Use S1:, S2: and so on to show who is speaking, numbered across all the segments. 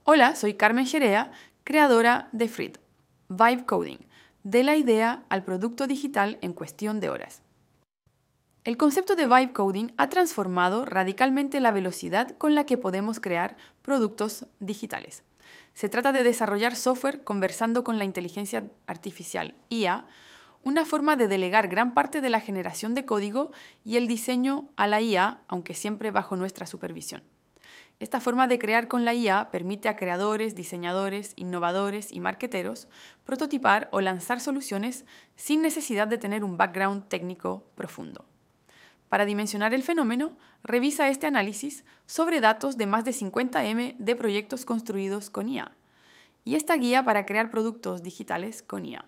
S1: Hola, soy Carmen Jerea, creadora de Frit, Vibe Coding, de la idea al producto digital en cuestión de horas. El concepto de Vibe Coding ha transformado radicalmente la velocidad con la que podemos crear productos digitales. Se trata de desarrollar software conversando con la inteligencia artificial, IA, una forma de delegar gran parte de la generación de código y el diseño a la IA, aunque siempre bajo nuestra supervisión. Esta forma de crear con la IA permite a creadores, diseñadores, innovadores y marketeros prototipar o lanzar soluciones sin necesidad de tener un background técnico profundo. Para dimensionar el fenómeno, revisa este análisis sobre datos de más de 50M de proyectos construidos con IA y esta guía para crear productos digitales con IA.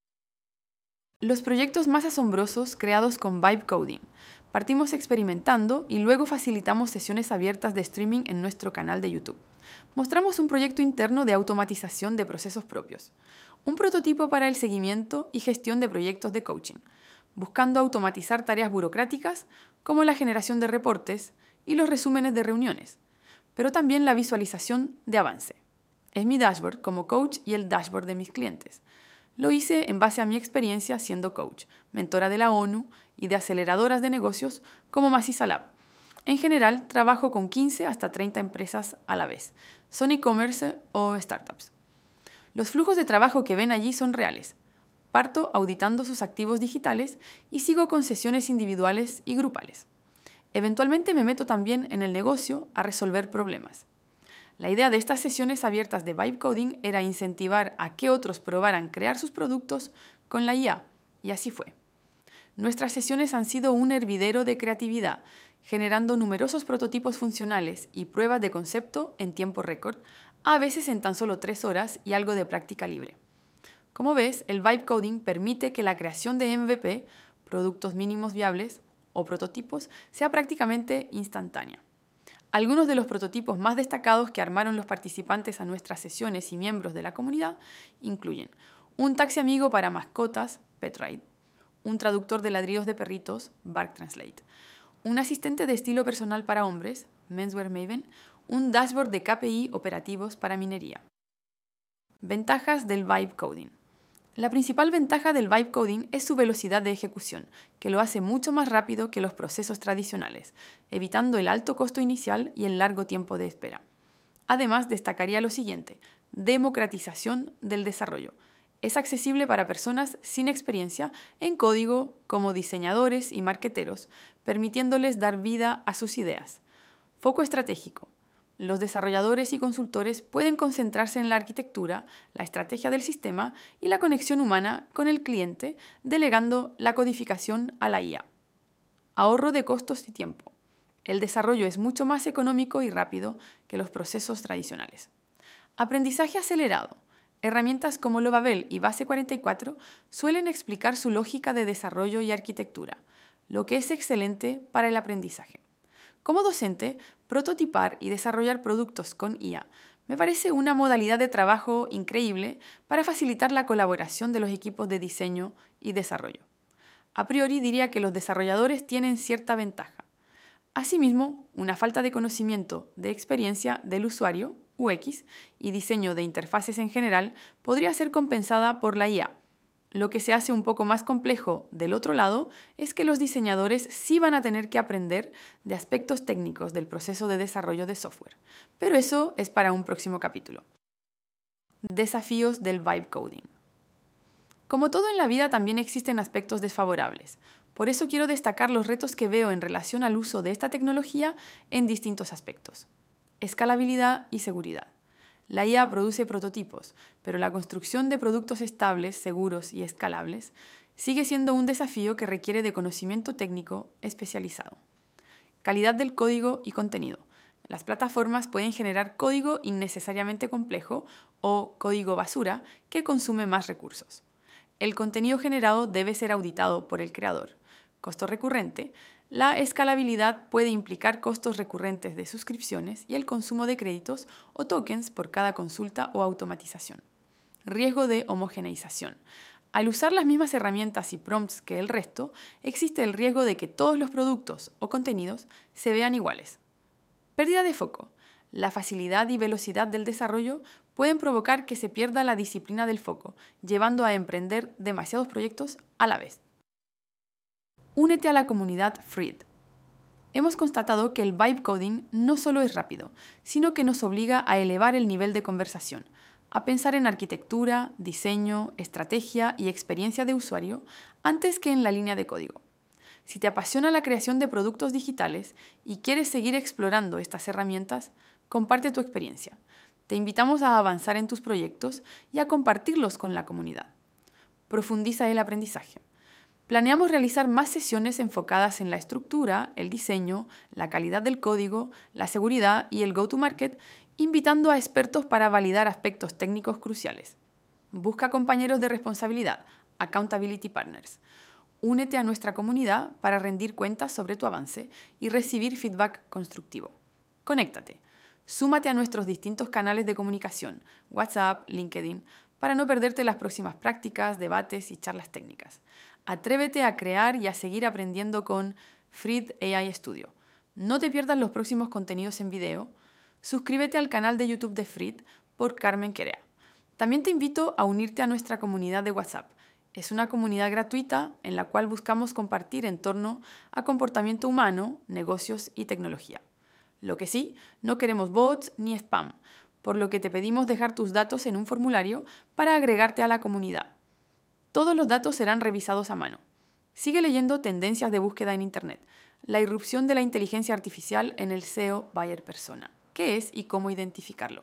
S1: Los proyectos más asombrosos creados con Vibe Coding. Partimos experimentando y luego facilitamos sesiones abiertas de streaming en nuestro canal de YouTube. Mostramos un proyecto interno de automatización de procesos propios, un prototipo para el seguimiento y gestión de proyectos de coaching, buscando automatizar tareas burocráticas como la generación de reportes y los resúmenes de reuniones, pero también la visualización de avance. Es mi dashboard como coach y el dashboard de mis clientes. Lo hice en base a mi experiencia siendo coach, mentora de la ONU y de aceleradoras de negocios como Masisa Lab. En general, trabajo con 15 hasta 30 empresas a la vez. Son e-commerce o startups. Los flujos de trabajo que ven allí son reales. Parto auditando sus activos digitales y sigo con sesiones individuales y grupales. Eventualmente me meto también en el negocio a resolver problemas. La idea de estas sesiones abiertas de Vibe Coding era incentivar a que otros probaran crear sus productos con la IA, y así fue. Nuestras sesiones han sido un hervidero de creatividad, generando numerosos prototipos funcionales y pruebas de concepto en tiempo récord, a veces en tan solo 3 horas y algo de práctica libre. Como ves, el Vibe Coding permite que la creación de MVP, productos mínimos viables o prototipos, sea prácticamente instantánea. Algunos de los prototipos más destacados que armaron los participantes a nuestras sesiones y miembros de la comunidad incluyen un taxi amigo para mascotas, PetRide, un traductor de ladridos de perritos, Bark Translate, un asistente de estilo personal para hombres, Menswear Maven, un dashboard de KPI operativos para minería. Ventajas del Vibe Coding. La principal ventaja del Vibe Coding es su velocidad de ejecución, que lo hace mucho más rápido que los procesos tradicionales, evitando el alto costo inicial y el largo tiempo de espera. Además, destacaría lo siguiente: democratización del desarrollo. Es accesible para personas sin experiencia en código como diseñadores y marketeros, permitiéndoles dar vida a sus ideas. Foco estratégico. Los desarrolladores y consultores pueden concentrarse en la arquitectura, la estrategia del sistema y la conexión humana con el cliente, delegando la codificación a la IA. Ahorro de costos y tiempo. El desarrollo es mucho más económico y rápido que los procesos tradicionales. Aprendizaje acelerado. Herramientas como Lovabel y Base 44 suelen explicar su lógica de desarrollo y arquitectura, lo que es excelente para el aprendizaje. Como docente, prototipar y desarrollar productos con IA me parece una modalidad de trabajo increíble para facilitar la colaboración de los equipos de diseño y desarrollo. A priori diría que los desarrolladores tienen cierta ventaja. Asimismo, una falta de conocimiento de experiencia del usuario, UX, y diseño de interfaces en general podría ser compensada por la IA. Lo que se hace un poco más complejo del otro lado es que los diseñadores sí van a tener que aprender de aspectos técnicos del proceso de desarrollo de software, pero eso es para un próximo capítulo. Desafíos del Vibe Coding. Como todo en la vida, también existen aspectos desfavorables. Por eso quiero destacar los retos que veo en relación al uso de esta tecnología en distintos aspectos. Escalabilidad y seguridad. La IA produce prototipos, pero la construcción de productos estables, seguros y escalables sigue siendo un desafío que requiere de conocimiento técnico especializado. Calidad del código y contenido. Las plataformas pueden generar código innecesariamente complejo o código basura que consume más recursos. El contenido generado debe ser auditado por el creador. Costo recurrente. La escalabilidad puede implicar costos recurrentes de suscripciones y el consumo de créditos o tokens por cada consulta o automatización. Riesgo de homogeneización. Al usar las mismas herramientas y prompts que el resto, existe el riesgo de que todos los productos o contenidos se vean iguales. Pérdida de foco. la facilidad y velocidad del desarrollo pueden provocar que se pierda la disciplina del foco, llevando a emprender demasiados proyectos a la vez. Únete a la comunidad Freed. Hemos constatado que el vibe coding no solo es rápido, sino que nos obliga a elevar el nivel de conversación, a pensar en arquitectura, diseño, estrategia y experiencia de usuario antes que en la línea de código. Si te apasiona la creación de productos digitales y quieres seguir explorando estas herramientas, comparte tu experiencia. Te invitamos a avanzar en tus proyectos y a compartirlos con la comunidad. Profundiza el aprendizaje. Planeamos realizar más sesiones enfocadas en la estructura, el diseño, la calidad del código, la seguridad y el go-to-market, invitando a expertos para validar aspectos técnicos cruciales. Busca compañeros de responsabilidad, accountability partners. Únete a nuestra comunidad para rendir cuentas sobre tu avance y recibir feedback constructivo. Conéctate. Súmate a nuestros distintos canales de comunicación, WhatsApp, LinkedIn, para no perderte las próximas prácticas, debates y charlas técnicas. Atrévete a crear y a seguir aprendiendo con Freed AI Studio. No te pierdas los próximos contenidos en video. Suscríbete al canal de YouTube de Freed por Carmen Querea. También te invito a unirte a nuestra comunidad de WhatsApp. Es una comunidad gratuita en la cual buscamos compartir en torno a comportamiento humano, negocios y tecnología. Lo que sí, no queremos bots ni spam, por lo que te pedimos dejar tus datos en un formulario para agregarte a la comunidad. Todos los datos serán revisados a mano. Sigue leyendo tendencias de búsqueda en Internet, la irrupción de la inteligencia artificial en el SEO Buyer Persona, qué es y cómo identificarlo.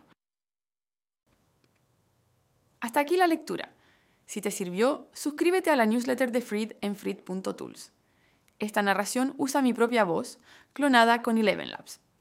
S1: Hasta aquí la lectura. Si te sirvió, suscríbete a la newsletter de Freed en freed.tools. Esta narración usa mi propia voz, clonada con Eleven Labs.